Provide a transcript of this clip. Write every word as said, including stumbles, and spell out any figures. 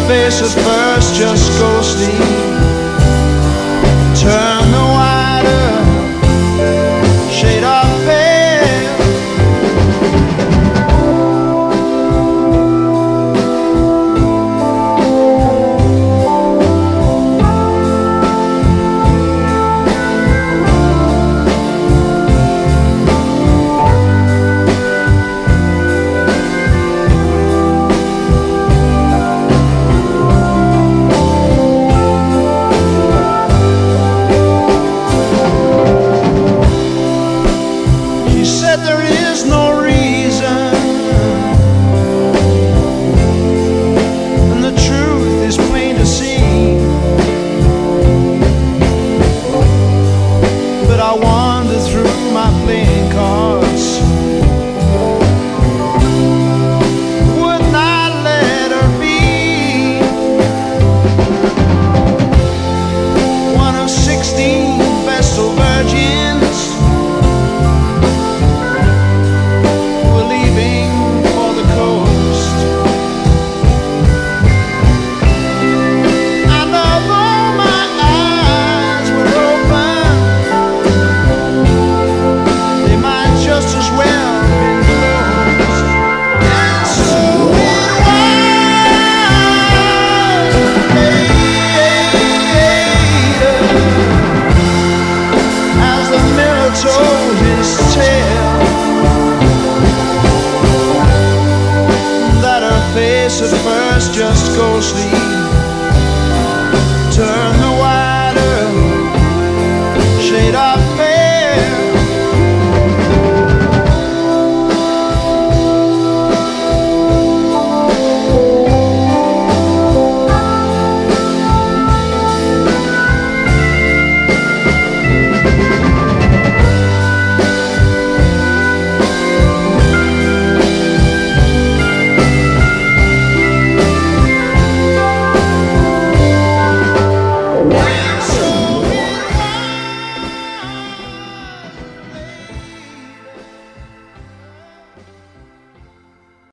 face at first just ghostly. Turn the wider shade of pale. There is no reason, and the truth is plain to see. But I wander through my playing cards, would not let her be one of sixteen Vestal virgins. Told his tale that her face at first just ghostly.